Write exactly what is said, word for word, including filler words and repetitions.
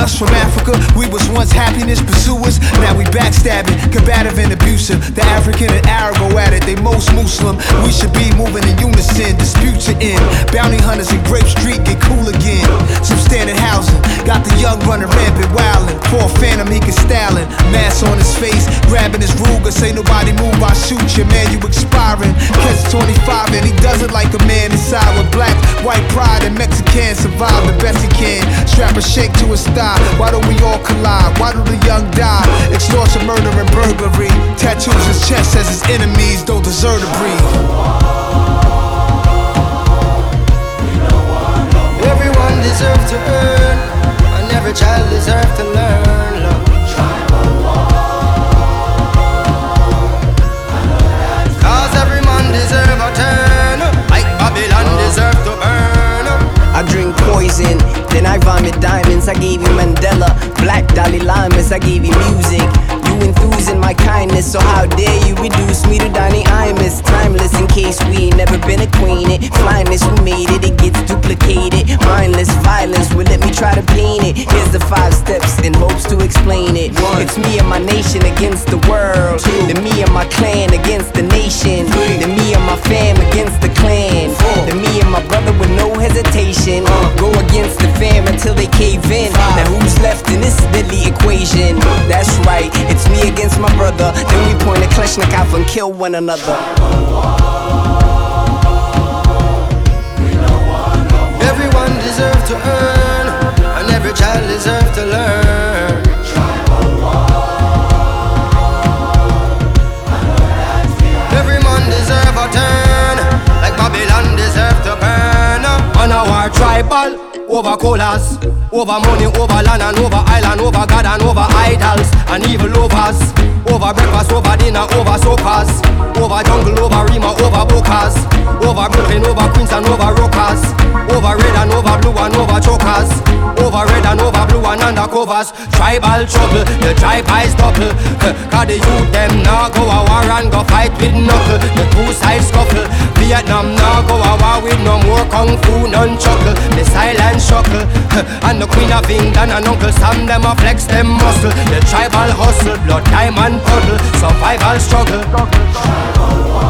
us from Africa. We was once happiness pursuers, now we backstabbing, combative and abusive. The African and Arab go at it, they most Muslim. We should be moving in unison, disputes are in. Bounty hunters in Grape Street get cool again. Substandard housing, got the young running rampant wildin'. For a phantom he can stylin', mask on his face, grabbing his Ruger. Say nobody move, I shoot you, man, you expiring. Catch twenty-five and he does it like a man inside. With black, white pride and Mexican survive the best he can. Strap a shake to his thigh, why don't we all collide? Why do the young die? Extortion, murder and burglary. Tattoos his chest says his enemies don't deserve to breathe. Everyone deserves to earn, and every child deserves to learn. Love. Cause every man deserves a turn, like Babylon deserves to burn. I drink poison, then I vomit diamonds. I gave you Mandela, black Dalai Lamas. I gave you music, you enthusing my kindness. So how dare you reduce me to Donnie Imus? Timeless in case we ain't never been acquainted. Flyness, we made it, it gets duplicated. Mindless violence, will let me try to paint it. Here's the five steps in hopes to explain it. One. It's me and my nation against the world. Two. The me and my clan against the nation. Three. The me and my fam against the clan. Four. The me and my brother with no hesitation. Uh. Go against the fam until they cave in. Five. Now who's left in this deadly equation? That's right, it's me against my brother. Then we point a Kalashnikov and kill one another. Everyone deserves to earn, and every child deserves to learn. Every man deserves a turn, like Babylon deserves to burn. On our tribal, over colas, over money, over land and over island, over God and over idols and evil lovers. Over breakfast, over dinner, over sofas. Over jungle, over Rima, over Bokas. Over Brooklyn, over Queens and over Rockers. Over red and over blue and over chokers. Over red and over blue and undercovers. Tribal trouble, the tribe eyes double. Cause the youth them now go a war and go fight with knuckle. The two sides scuffle. Vietnam now go a war with no more kung fu, none chuckle. The silent shuckle. And the Queen of England and Uncle Sam them a flex them muscle. The tribal hustle, blood, time and puddle. Survival struggle.